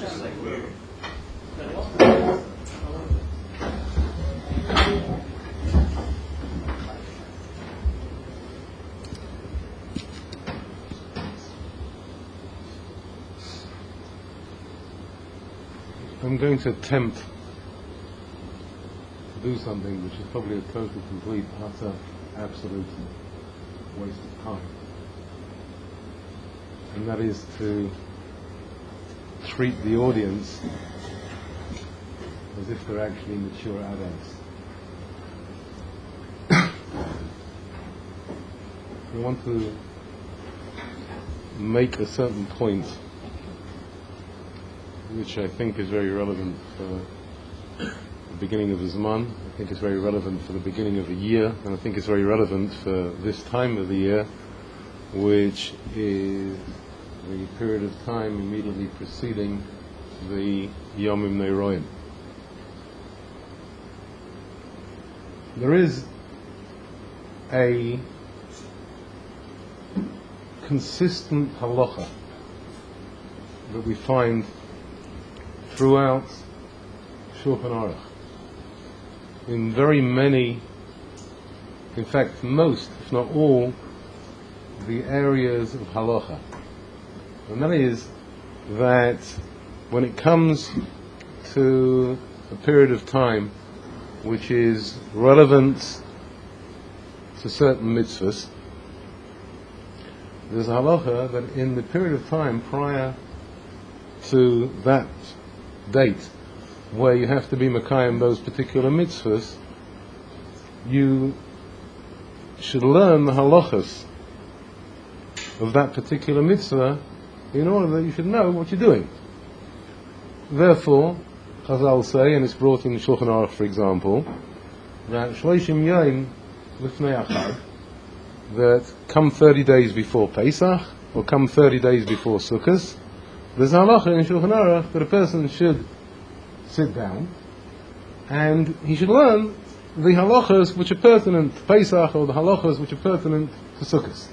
I'm going to attempt to do something which is probably a total, complete, utter, absolute waste of time. And that is to treat the audience as if they're actually mature adults. I want to make a certain point which I think is very relevant for the beginning of the Zman. I think it's very relevant for the beginning of the year, and I think it's very relevant for this time of the year, which is the period of time immediately preceding the Yomim Neiroim. There is a consistent halacha that we find throughout Shulchan Aruch. In very many, in fact most, if not all, the areas of halacha. And that is that when it comes to a period of time which is relevant to certain mitzvahs, there's a halacha that in the period of time prior to that date where you have to be Mekayim those particular mitzvahs, you should learn the halachas of that particular mitzvah in order that you should know what you're doing. Therefore, Chazal say, and it's brought in Shulchan Aruch for example, that Shloshim Yom Lifnei Achad, that come 30 days before Pesach or come 30 days before Sukkot, there's a halacha in Shulchan Aruch that a person should sit down and he should learn the halachas which are pertinent to Pesach or the halachas which are pertinent to Sukkot.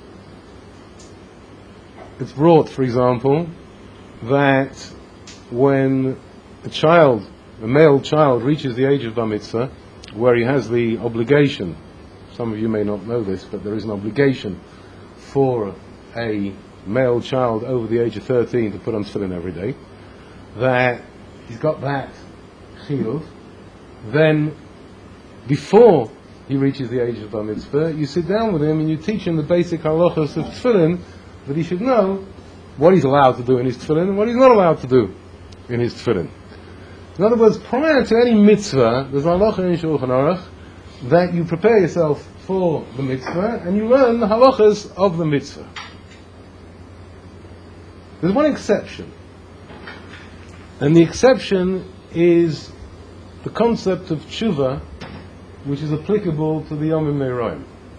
It's brought, for example, that when a male child reaches the age of Bar Mitzvah, where he has the obligation, some of you may not know this, but there is an obligation for a male child over the age of 13 to put on tefillin every day, that he's got that chiyuv, then before he reaches the age of Bar Mitzvah, you sit down with him and you teach him the basic halachas of tefillin, that he should know what he's allowed to do in his tefillin and what he's not allowed to do in his tefillin. In other words, prior to any mitzvah, there's a halacha in Shulchan Aruch that you prepare yourself for the mitzvah and you learn the halachas of the mitzvah. There's one exception, and the exception is the concept of tshuva, which is applicable to the Yomim Neiroim.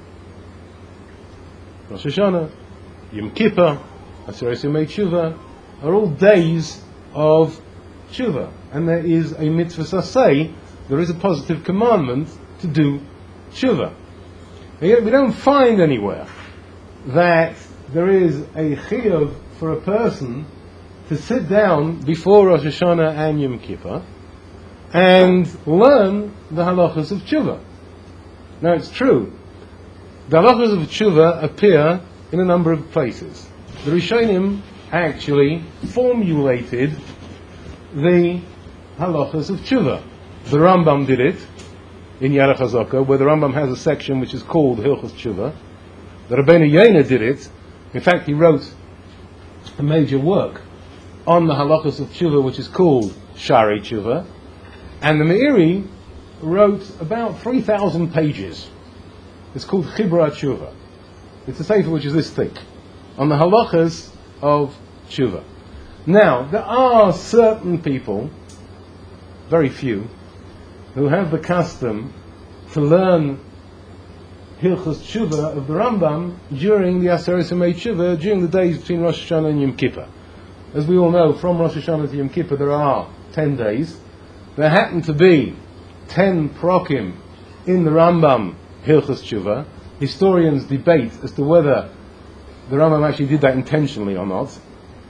Rosh Hashanah, Yom Kippur, Aseret Yemei Tshuva are all days of tshuva, and there is a mitzvah saseh, there is a positive commandment to do tshuva. And yet we don't find anywhere that there is a chiyuv for a person to sit down before Rosh Hashanah and Yom Kippur and learn the halachas of tshuva. Now it's true, the halachas of tshuva appear in a number of places. The Rishonim actually formulated the halachas of tshuva. The Rambam did it in Yarech HaZokah, where the Rambam has a section which is called Hilchos Tshuva. The Rabbeinu Yonah did it. In fact, he wrote a major work on the halachas of tshuva, which is called Sharei Tshuva. And the Meiri wrote about 3,000 pages. It's called Chibra Tshuva. It's a sefer which is this thick, on the halachas of tshuva. Now, there are certain people, very few, who have the custom to learn Hilchos Tshuva of the Rambam during the Aseret Yemei Tshuva, during the days between Rosh Hashanah and Yom Kippur. As we all know, from Rosh Hashanah to Yom Kippur there are 10 days. There happen to be 10 prokim in the Rambam Hilchos Tshuva. Historians debate as to whether the Rambam actually did that intentionally or not.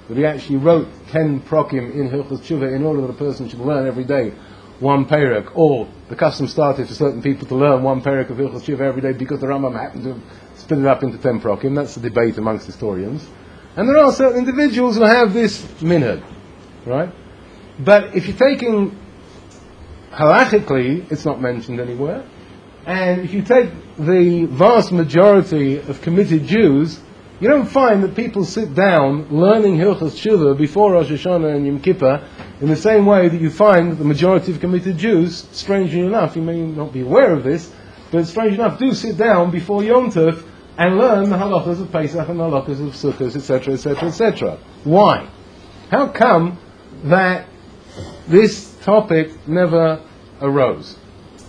that he actually wrote 10 prokim in Hilchos Tshuva in order that a person should learn every day one perek, or the custom started for certain people to learn one perek of Hilchos Tshuva every day because the Rambam happened to split it up into 10 prokim. That's the debate amongst historians. And there are certain individuals who have this minhag, right? But if you're taking halachically, it's not mentioned anywhere. And if you take the vast majority of committed Jews, you don't find that people sit down learning Hilchos Tshuva before Rosh Hashanah and Yom Kippur in the same way that you find the majority of committed Jews, strangely enough, you may not be aware of this, but strangely enough, do sit down before Yom Tov and learn the halachas of Pesach and the halachas of Sukkot, etc., etc., etc. Why? How come that this topic never arose?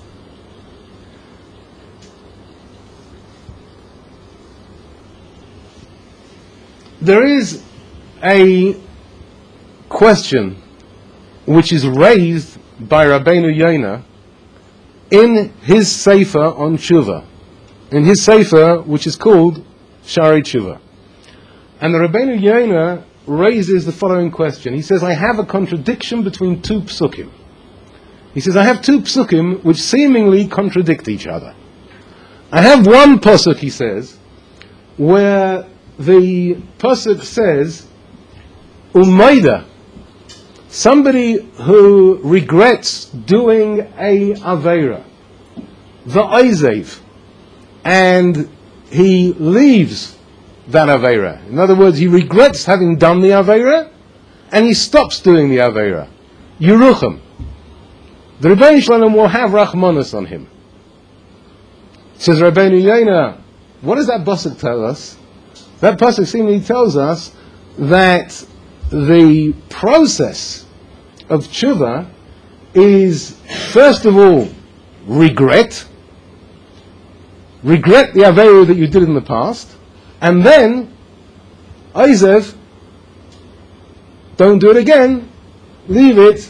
There is a question which is raised by Rabbeinu Yonah in his Sefer on Tshuva, in his Sefer which is called Shari Tshuva. And the Rabbeinu Yonah raises the following question. He says, I have a contradiction between two psukim. He says, I have two psukim which seemingly contradict each other. I have one pasuk, he says, where the pasuk says, Umayda, somebody who regrets doing a aveira, va'ozev, and he leaves that aveira. In other words, he regrets having done the aveira, and he stops doing the aveira. Yerucham. The Rebbeinu Shalom will have rachmanos on him. Says Rabbeinu Yonah, what does that pasuk tell us? That pasuk seemingly tells us that the process of tshuva is, first of all, regret the aveira that you did in the past, and then, ozev, don't do it again, leave it,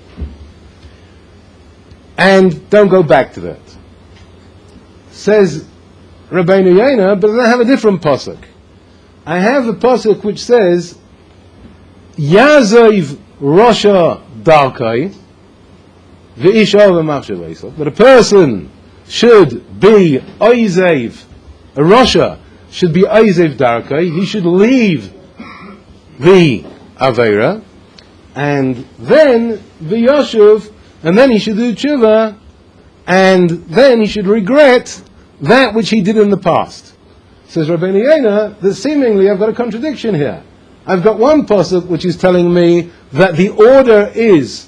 and don't go back to that. Says Rabbeinu Yonah, but I have a different pasuk. I have a pasuk which says, Yazoiv Rosha Darkai V'isha V'machshav, that a person should be Oizev, a Rosha should be Oizev Darkai, he should leave the Aveira, and then V'yoshuv, and then he should do tshuva, and then he should regret that which he did in the past. Says Rabbeinu Yonah, that seemingly I've got a contradiction here. I've got one pasuk which is telling me that the order is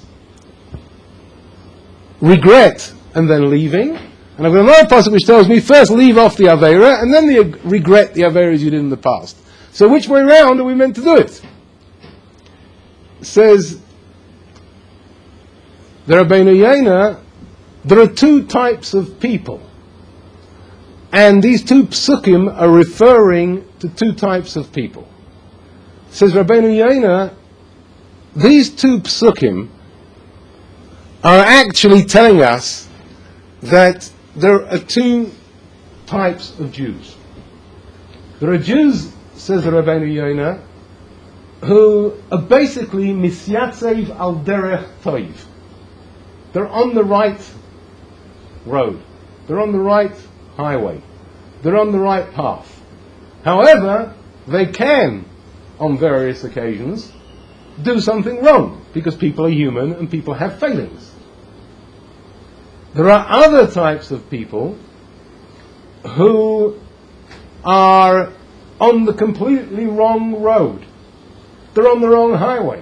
regret and then leaving, and I've got another pasuk which tells me first leave off the aveira and then regret the aveiras you did in the past. So which way round are we meant to do it? Says the Rabbeinu Yonah, there are two types of people. And these two psukim are referring to two types of people. Says Rabbeinu Yonah, these two psukim are actually telling us that there are two types of Jews. There are Jews, says the Rabbeinu Yonah, who are basically misyatzev al derech toiv. They're on the right road. They're on the right highway. They're on the right path. However, they can, on various occasions, do something wrong, because people are human and people have failings. There are other types of people who are on the completely wrong road. They're on the wrong highway.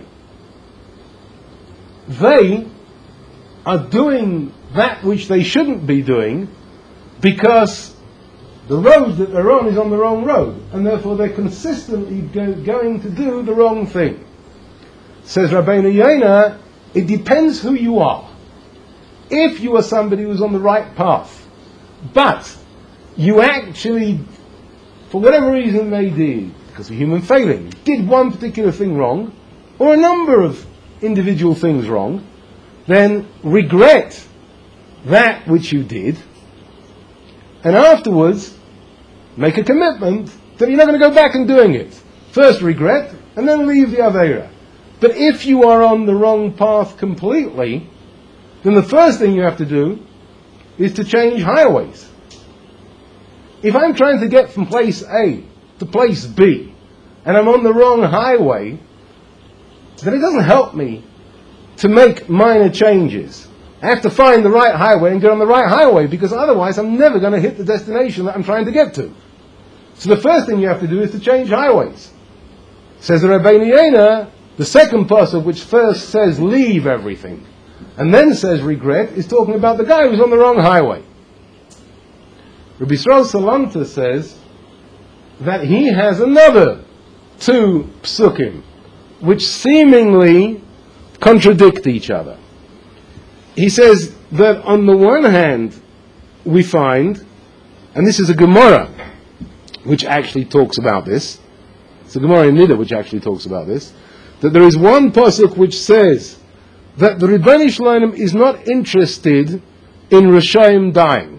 They are doing that which they shouldn't be doing because the road that they're on is on the wrong road, and therefore they're consistently going to do the wrong thing. Says Rabbeinu Yonah, it depends who you are. If you are somebody who's on the right path, but you actually, for whatever reason it may be, because of human failing, did one particular thing wrong, or a number of individual things wrong, then regret that which you did, and afterwards make a commitment that you're not going to go back and doing it. First regret, and then leave the Aveira. But if you are on the wrong path completely, then the first thing you have to do is to change highways. If I'm trying to get from place A to place B, and I'm on the wrong highway, then it doesn't help me to make minor changes. I have to find the right highway and get on the right highway, because otherwise I'm never going to hit the destination that I'm trying to get to. So the first thing you have to do is to change highways. Says the Rabbeinu Yonah, the second pasuk, which first says leave everything and then says regret, is talking about the guy who's on the wrong highway. Rabbi Yisrael Salanta says that he has another two psukim which seemingly contradict each other. He says that on the one hand we find, and this is a Gemara which actually talks about this, it's a Gemara in Nida which actually talks about this, that there is one pasuk which says that the Ribono Shel Olam is not interested in Rishayim dying.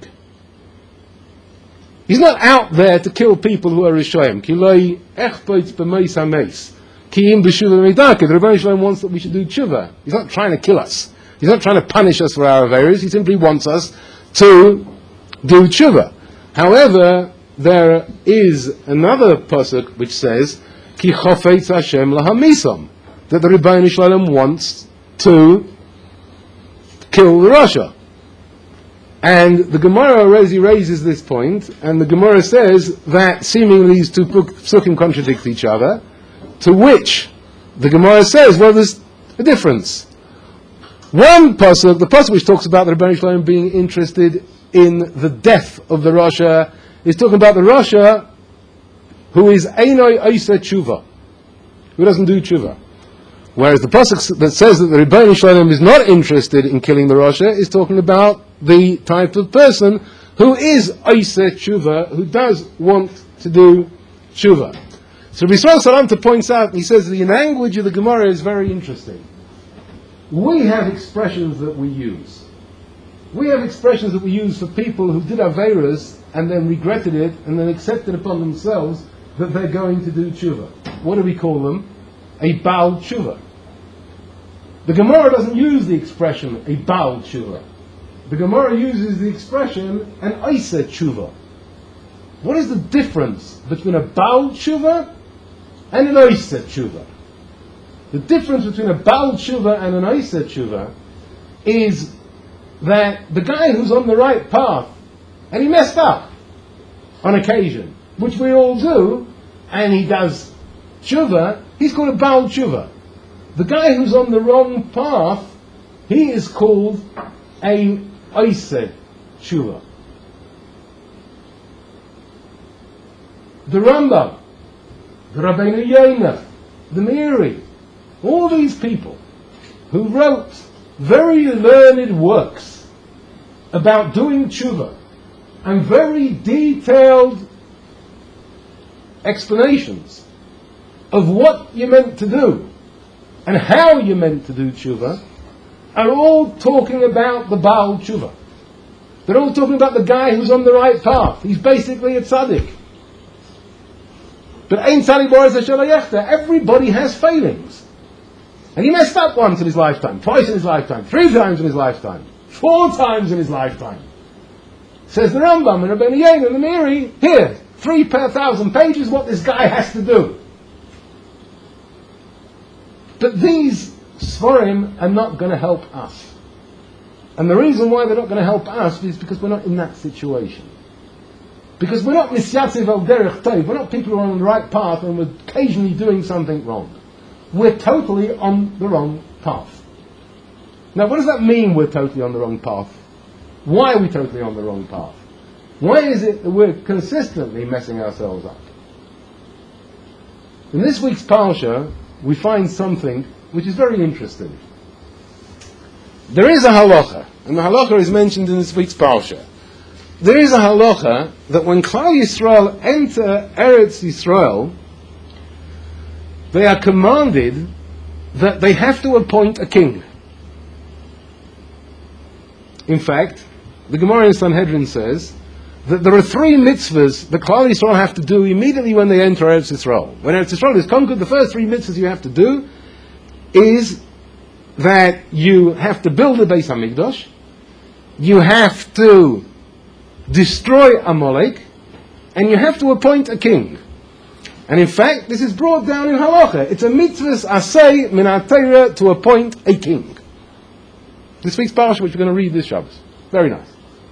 He's not out there to kill people who are Rishayim. Ki lo echpot b'meis hameis. Ki im b'shuva meidake. The Ribono Shel Olam wants that we should do tshuva. He's not trying to kill us. He's not trying to punish us for our averos. He simply wants us to do tshuva. However, there is another pasuk which says Ki chofetz Hashem lahamisam, that the Ribono Shel Olam wants to kill the Rasha. And the Gemara already raises this point, and the Gemara says that seemingly these two psukim contradict each other, to which the Gemara says, well, there's a difference. One pasuk, the pasuk which talks about the Ribono Shel Olam being interested in the death of the Rasha, is talking about the Rasha who is Einoi Oiseh Tshuva, who doesn't do Tshuva. Whereas the pasuk that says that the Ribono Shel Olam is not interested in killing the Rasha is talking about the type of person who is Oiseh Tshuva, who does want to do Tshuva. So Rabbi Yisrael Salanta points out, he says the language of the Gemara is very interesting. We have expressions that we use. We have expressions that we use for people who did Averas and then regretted it and then accepted upon themselves that they're going to do Tshuva. What do we call them? A Baal Tshuva. The Gemara doesn't use the expression a Baal Tshuva. The Gemara uses the expression an Oiseh Tshuva. What is the difference between a Baal Tshuva and an Oiseh Tshuva? The difference between a Baal Tshuva and an Oiseh Tshuva is that the guy who's on the right path, and he messed up on occasion, which we all do, and he does Tshuva, he's called a Baal Tshuva. The guy who's on the wrong path, he is called a Oiseh Tshuva. The Rambam, the Rabbeinu Yonah, the Meiri, all these people who wrote very learned works about doing tshuva and very detailed explanations of what you're meant to do and how you're meant to do tshuva, are all talking about the Baal Tshuva. They're all talking about the guy who's on the right path. He's basically a tzaddik. But Ein Tzaddik Boris Hashem Ayechta, everybody has failings. And he messed up once in his lifetime, twice in his lifetime, 3 times in his lifetime, 4 times in his lifetime. Says the Rambam and Rabbeinu Yonah and the Meiri, here, 3 per 1,000 pages, what this guy has to do. But these Sforim are not going to help us. And the reason why they're not going to help us is because we're not in that situation. Because we're not Misyatziv al Derech Tov, we're not people who are on the right path and we're occasionally doing something wrong. We're totally on the wrong path. Now, what does that mean, we're totally on the wrong path? Why are we totally on the wrong path? Why is it that we're consistently messing ourselves up? In this week's Parsha, we find something which is very interesting. There is a halacha, and the halacha is mentioned in this week's Parsha. There is a halacha that when Klal Yisrael enter Eretz Yisrael, they are commanded that they have to appoint a king. In fact, the Gemara in Sanhedrin says that there are three mitzvahs the Klal Yisrael have to do immediately when they enter Eretz Yisrael. When Eretz Yisrael is conquered, the first three mitzvahs you have to do is that you have to build the Beis HaMikdash, you have to destroy Amalek, and you have to appoint a king. And in fact, this is brought down in Halacha. It's a mitzvah asay min ha-Torah to appoint a king. This week's parasha, which we're going to read this Shabbos. Very nice.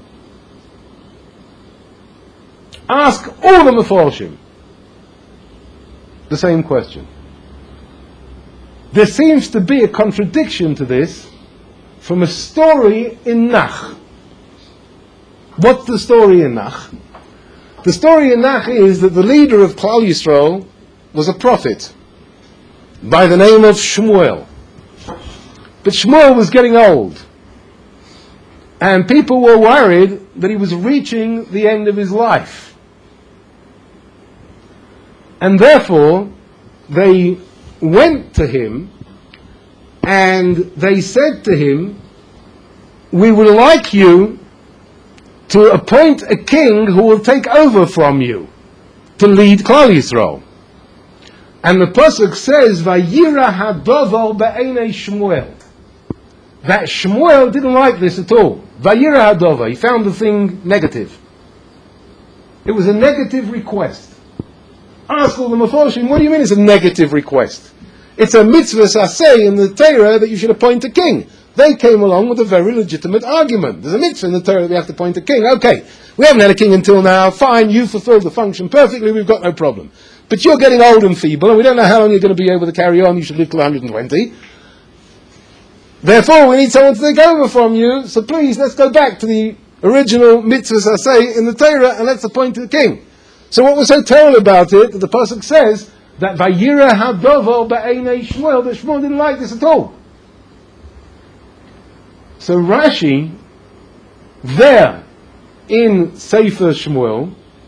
Ask all the Meforshim the same question. There seems to be a contradiction to this from a story in Nach. What's the story in Nach? The story in Nach is that the leader of Klal Yisrael was a prophet by the name of Shmuel. But Shmuel was getting old, and people were worried that he was reaching the end of his life. And therefore, they went to him and they said to him, "We would like you to appoint a king who will take over from you to lead Klal Yisrael." And the pasuk says, "Vayira hadovar be'enei Shmuel." That Shmuel didn't like this at all. Vayira hadovar. He found the thing negative. It was a negative request. Ask all the Meforshim, what do you mean it's a negative request? It's a mitzvah saseh in the Torah that you should appoint a king. They came along with a very legitimate argument. There's a mitzvah in the Torah that we have to appoint a king. Okay, we haven't had a king until now. Fine, you fulfilled the function perfectly. We've got no problem. But you're getting old and feeble, and we don't know how long you're going to be able to carry on. You should live till 120. Therefore, we need someone to take over from you. So please, let's go back to the original mitzvah saseh in the Torah, and let's appoint a king. So what was so terrible about it, that the pasuk says that Vayira hadovar be'enei Shmuel, that Shmuel didn't like this at all. So Rashi, there in Sefer Shmuel,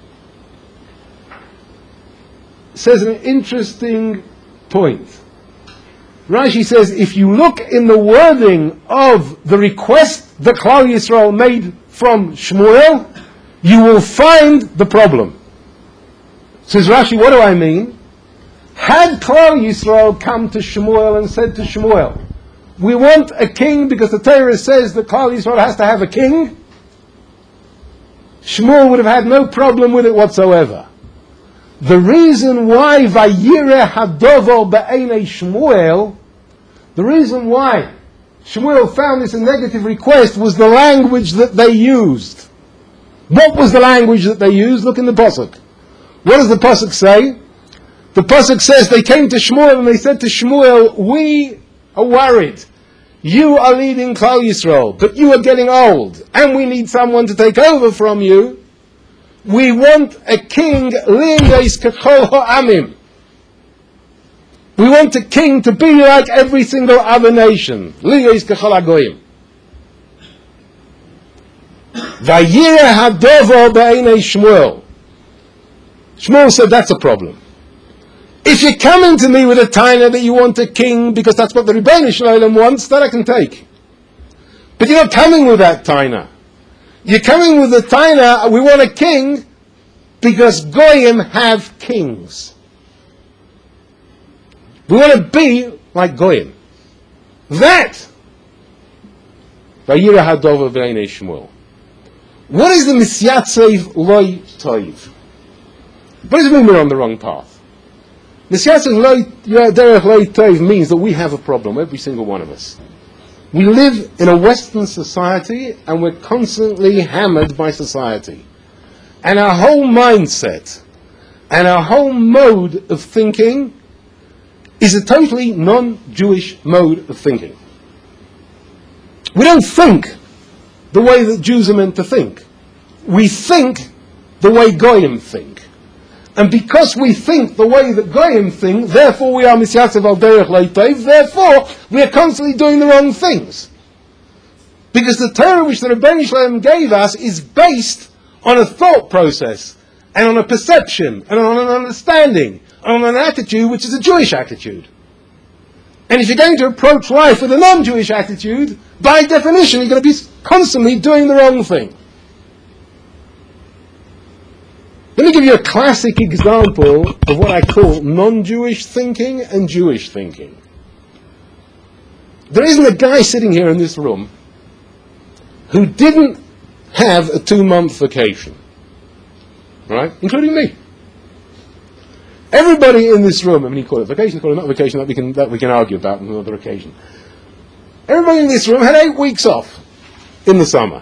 says an interesting point. Rashi says, if you look in the wording of the request that Klal Yisrael made from Shmuel, you will find the problem. Says Rashi, what do I mean? Had Klal Yisrael come to Shmuel and said to Shmuel, we want a king because the Torah says that Klal Yisrael has to have a king, Shmuel would have had no problem with it whatsoever. The reason why Vayireh hadovar be'enei Shmuel, the reason why Shmuel found this a negative request was the language that they used. What was the language that they used? Look in the pasuk. What does the pasuk say? The pasuk says they came to Shmuel and they said to Shmuel, we are worried. You are leading Klal Yisrael, but you are getting old, and we need someone to take over from you. We want a king, li'eis kechol ha'amim. We want a king to be like every single other nation. Li'eis kechol ha'goyim. Vayireh hadovar be'enei Shmuel. Shmuel said, that's a problem. If you're coming to me with a taina that you want a king because that's what the Rebbeinu Shalom wants, that I can take. But you're not coming with that taina. You're coming with the taina, we want a king because Goyim have kings. We want to be like Goyim. That, Vayireh hadovar be'enei Shmuel. What is the Misyatzev loy toiv? What does it mean we're on the wrong path? Misyatzev derech loy toiv means that we have a problem, every single one of us. We live in a Western society and we're constantly hammered by society. And our whole mindset and our whole mode of thinking is a totally non-Jewish mode of thinking. We don't think the way that Jews are meant to think. We think the way Goyim think. And because we think the way that Goyim think, therefore we are misyatzev al derech lo tov, therefore we are constantly doing the wrong things. Because the Torah which the Rebbeinu Shalom gave us is based on a thought process, and on a perception, and on an understanding, and on an attitude which is a Jewish attitude. And if you're going to approach life with a non-Jewish attitude, by definition you're going to be constantly doing the wrong thing. Let me give you a classic example of what I call non-Jewish thinking and Jewish thinking. There isn't a guy sitting here in this room who didn't have a 2-month vacation, right? Including me. Everybody in this room, I mean, you call it vacation, call it not vacation, that we can argue about on another occasion. Everybody in this room had 8 weeks off in the summer.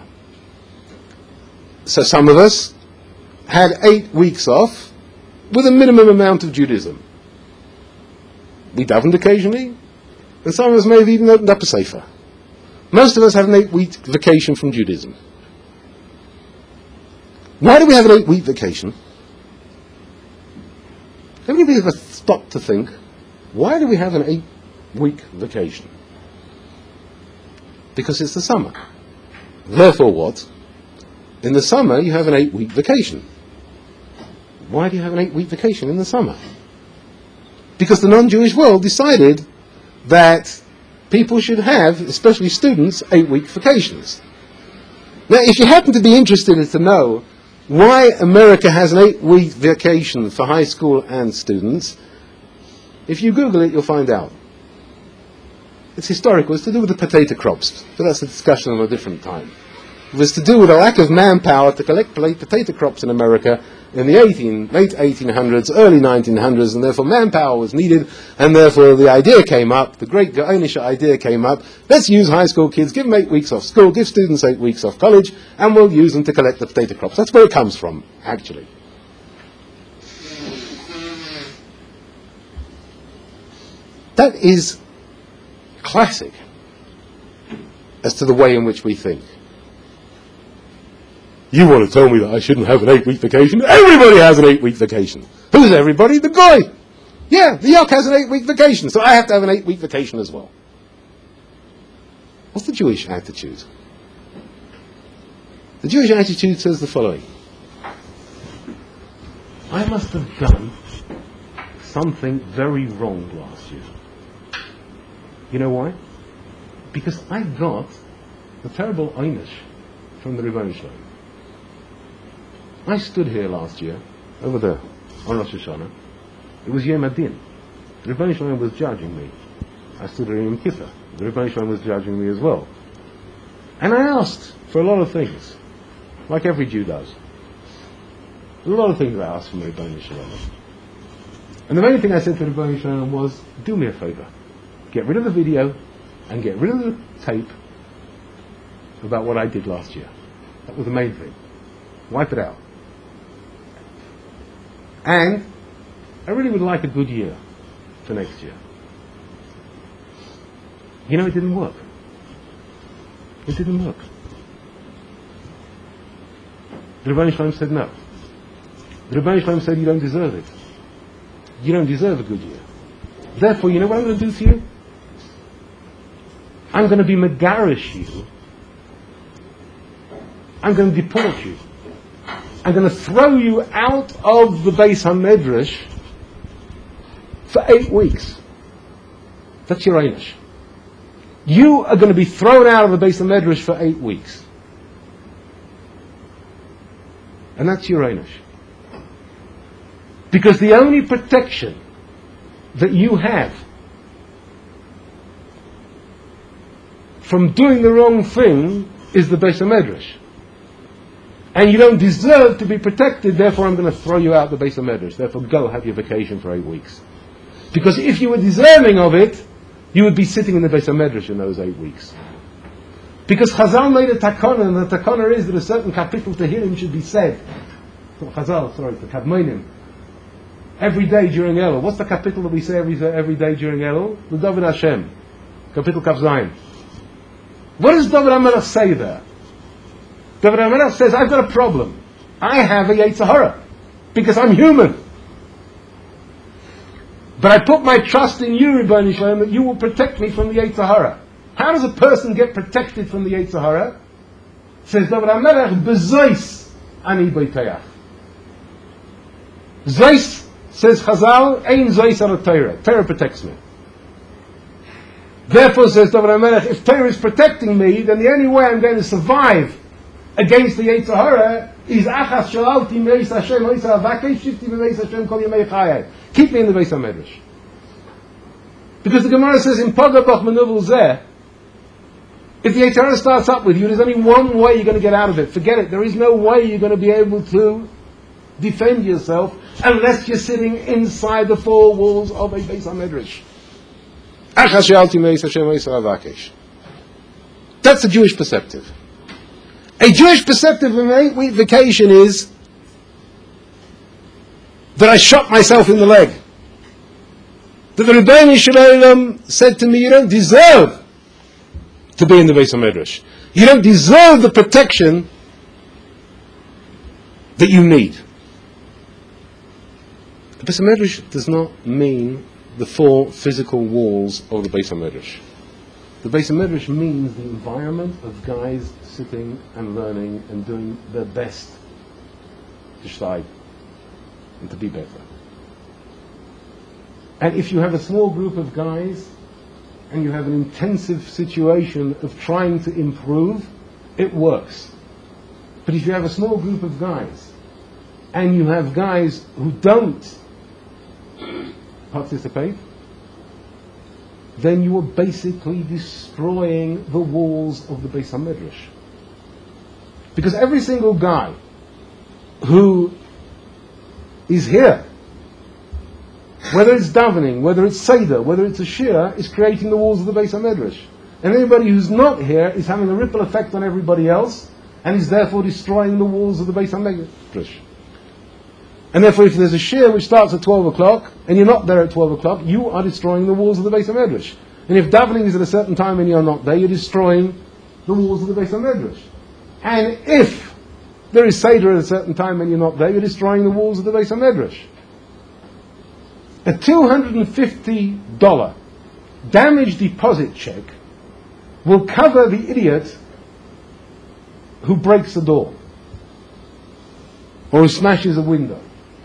So some of us had 8 weeks off with a minimum amount of Judaism. We davened occasionally, and some of us may have even opened up a sefer. Most of us have an 8-week vacation from Judaism. Why do we have an 8-week vacation? Everybody ever stopped to think, why do we have an 8-week vacation? Because it's the summer. Therefore what? In the summer you have an 8-week vacation. Why do you have an 8-week vacation in the summer? Because the non-Jewish world decided that people should have, especially students, 8-week vacations. Now, if you happen to be interested to know why America has an 8-week vacation for high school and students, if you Google it, you'll find out. It's historical. It's to do with the potato crops, but that's a discussion on a different time. It was to do with a lack of manpower to collect potato crops in America in the late 1800s, early 1900s, and therefore manpower was needed, and therefore the idea came up, the great Gaonish idea came up, let's use high school kids, give them 8 weeks off school, give students 8 weeks off college, and we'll use them to collect the potato crops. That's where it comes from, actually. That is classic as to the way in which we think. You want to tell me that I shouldn't have an 8-week vacation? Everybody has an 8-week vacation. Who's everybody? The guy. Yeah, the Yok has an 8-week vacation, so I have to have an 8-week vacation as well. What's the Jewish attitude? The Jewish attitude says the following. I must have done something very wrong last year. You know why? Because I got a terrible einish from the Rebbeinu Shalom. I stood here last year, over there, on Rosh Hashanah. It was Yom Adin. The Rebbeinu Shalom was judging me. I stood here in Yom Kippur. The Rebbeinu Shalom was judging me as well. And I asked for a lot of things, like every Jew does. A lot of things I asked from the Rebbeinu Shalom. And the main thing I said to the Rebbeinu Shalom was, do me a favor. Get rid of the video and get rid of the tape about what I did last year. That was the main thing. Wipe it out. And I really would like a good year for next year. You know, it didn't work. It didn't work. The Rebbeinu Shalom said no. The Rebbeinu Shalom said you don't deserve it. You don't deserve a good year. Therefore, you know what I'm going to do to you? I'm going to be megarish you. I'm going to deport you. I'm going to throw you out of the Beis HaMedrash for 8 weeks. That's your einish. You are going to be thrown out of the Beis HaMedrash for 8 weeks. And that's your einish. Because the only protection that you have from doing the wrong thing is the Beis HaMedrash. And you don't deserve to be protected, therefore I'm going to throw you out the Beis HaMedrash. Therefore go have your vacation for 8 weeks. Because if you were deserving of it, you would be sitting in the Beis HaMedrash in those 8 weeks. Because Chazal made a takana, and the takana is that a certain kapitel Tehillim should be said. Chazal, sorry, the Kadmonim. Every day during Elul. What's the kapitel that we say every day during Elul? The David Hashem. Kapitel Kaf Zayin. What does David HaMelech say there? David HaMelech says, I've got a problem. I have a Yetzer Hara. Because I'm human. But I put my trust in you, Rebbeinu Shalom, that you will protect me from the Yetzer Hara. How does a person get protected from the Yetzer Hara? Says David HaMelech, Bezois ani beiteach. Zois, says Chazal, Ein Zois ala Torah. Torah protects me. Therefore, says David HaMelech, if Torah is protecting me, then the only way I'm going to survive against the Yetzer Hara is achas shalalti meis Hashem oisa avakei shifti meis Hashem kol yemei chayei. Keep me in the Beis HaMedrash. Because the Gemara says in Paga Bach Menuvel Zeh, if the Yetzer Hara starts up with you, there's only one way you're going to get out of it. Forget it. There is no way you're going to be able to defend yourself unless you're sitting inside the four walls of a Beis HaMedrash. Achas she'alti meis Hashem oisa avakesh. That's a Jewish perspective. A Jewish perspective of an 8-week vacation is that I shot myself in the leg. That the Rebbeinu Shalom said to me, you don't deserve to be in the Beis HaMedrash. You don't deserve the protection that you need. The Beis HaMedrash does not mean the four physical walls of the Beis HaMedrash. The Beis HaMedrash means the environment of guys sitting and learning and doing their best to shtay and to be better. And if you have a small group of guys and you have an intensive situation of trying to improve, it works. But if you have a small group of guys and you have guys who don't participate, then you are basically destroying the walls of the Beis HaMedrash. Because every single guy who is here, whether it's davening, whether it's seder, whether it's a shir, is creating the walls of the Beis HaMedrash. And anybody who's not here is having a ripple effect on everybody else, and is therefore destroying the walls of the Beis HaMedrash. And therefore, if there's a shir which starts at 12 o'clock, and you're not there at 12 o'clock, you are destroying the walls of the Beis HaMedrash. And if davening is at a certain time and you're not there, you're destroying the walls of the Beis HaMedrash. And if there is seder at a certain time and you're not there, you're destroying the walls of the Beis HaMedrash. A $250 damage deposit check will cover the idiot who breaks the door or who smashes a window.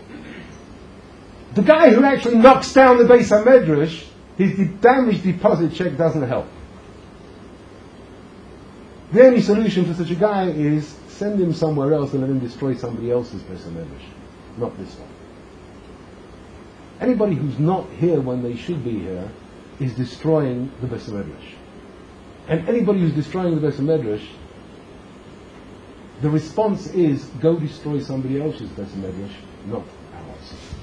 The guy who actually knocks down the Beis HaMedrash, his damage deposit check doesn't help. The only solution for such a guy is send him somewhere else and let him destroy somebody else's Beis HaMedrash, not this one. Anybody who's not here when they should be here is destroying the Beis HaMedrash. And anybody who's destroying the Beis HaMedrash, the response is, go destroy somebody else's Beis HaMedrash, not ours.